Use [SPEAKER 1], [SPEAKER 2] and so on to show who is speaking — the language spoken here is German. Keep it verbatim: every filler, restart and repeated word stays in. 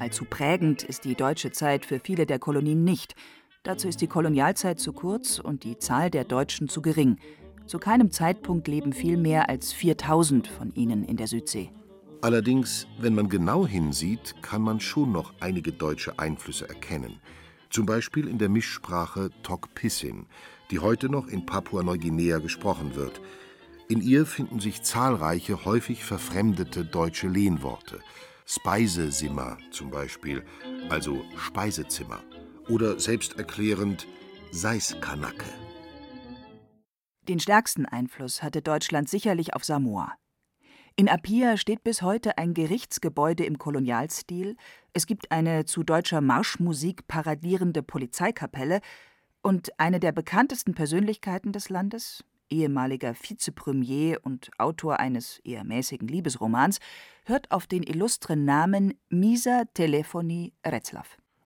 [SPEAKER 1] Allzu prägend ist die deutsche Zeit für viele der Kolonien nicht. Dazu ist die Kolonialzeit zu kurz und die Zahl der Deutschen zu gering. Zu keinem Zeitpunkt leben viel mehr als viertausend von ihnen in der Südsee.
[SPEAKER 2] Allerdings, wenn man genau hinsieht, kann man schon noch einige deutsche Einflüsse erkennen. Zum Beispiel in der Mischsprache Tok Pisin, die heute noch in Papua-Neuguinea gesprochen wird. In ihr finden sich zahlreiche, häufig verfremdete deutsche Lehnworte. Speisesimmer zum Beispiel, also Speisezimmer. Oder selbsterklärend Seiskanacke.
[SPEAKER 1] Den stärksten Einfluss hatte Deutschland sicherlich auf Samoa. In Apia steht bis heute ein Gerichtsgebäude im Kolonialstil, es gibt eine zu deutscher Marschmusik paradierende Polizeikapelle und eine der bekanntesten Persönlichkeiten des Landes, ehemaliger Vizepremier und Autor eines eher mäßigen Liebesromans, hört auf den illustren Namen Misa Telefoni Retzlaff.